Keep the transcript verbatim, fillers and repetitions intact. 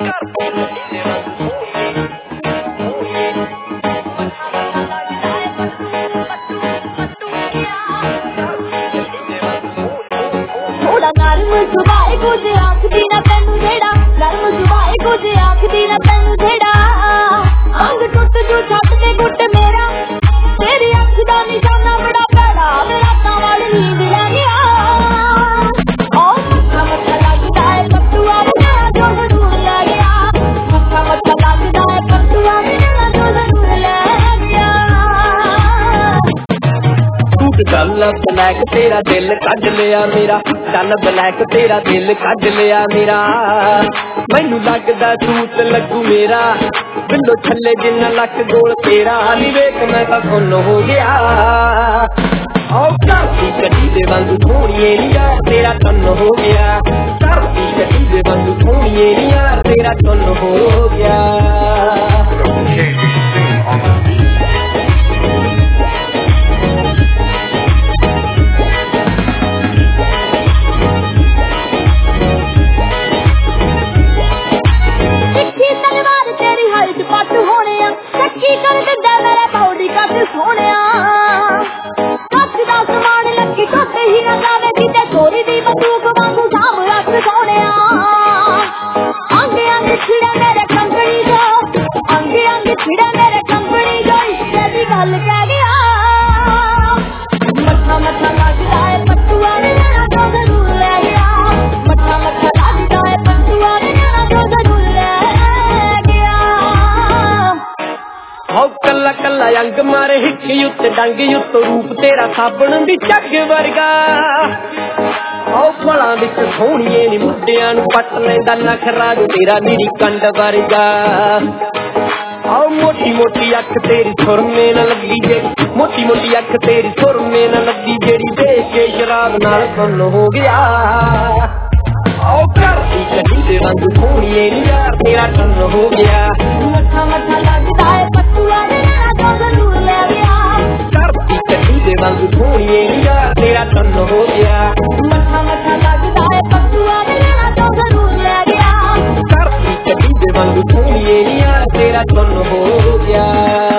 थोड़ा नरम सुभाए कुछ आखदी ना तैनू जेड़ा नरम सुभाए कुछ आखदी ना तैनू जेड़ा अंग टुट जू छत ते गुट मेरा तेरी अख दा निशाना बड़ा भैड़ा मेरा कावड़ नींद लै गया ओ मत्था मत्था लगदा है पट्टूआ मेरा जो जरूर लै गया मत्था मत्था लगदा है पट्टूआ मेरा जो जरूर लै गया सूट गल ब्लैक तेरा दिल कढ लिया मेरा चल ब्लैक तेरा दिल कढ लिया मेरा मैनू लगदा सूट लगू मेरा बिंदो थले जिन्ना लक गोल तेरा नी वेख मैं तां सुन हो गया ओ धरती कटी दे वांगू सोहणीए नी यार तेरा तन हो गया धरती कटी दे वांगू सोहणीए नी यार तेरा तन हो गया पट होने सच्ची कर दिंदा मेरे पौड़ी कट सोने कच दा समान लगी कट ही ना जावे किते चोरी दी बंदूक वांगू साम रख सोने अंग अंग छिड़े मेरे कंपनी जो अंग अंग छिड़े मेरे कंपनी जो इश्के दी गल कह गया मत्था मत्था लगदा है पट्टूआ मेरा जो जरूर लै गया मत्था मत्था लगदा है पट्टूआ मेरा जो जरूर लै कला कला अंग मारे हिच युत डंग युत रूप तेरा साबण दी झग वर्गा ओ फलां विच सोहणीए नी मुद्दियां नू पट लैंदा नखरा जो तेरा नीरी कंड वर्गा ओ मोटी मोटी अख तेरी सुरमे न लगी जेड़ी मोटी मोटी अख तेरी सुरमे न लगी जेड़ी देख के शराब नाल सुन हो गया ओ धरती कटी दे वांगू सोहणीए नी यार तेरा तन हो गया मत्था मत्था लगदा है पट्टूआ मेरा जो जरूर लै गया धरती कटी दे वांगू सोहणीए नी यार तेरा तन हो गया मत्था मत्था लगदा है पट्टूआ मेरा जो जरूर लै गया धरती कटी दे वांगू सोहणीए नी यार तेरा तन हो गया।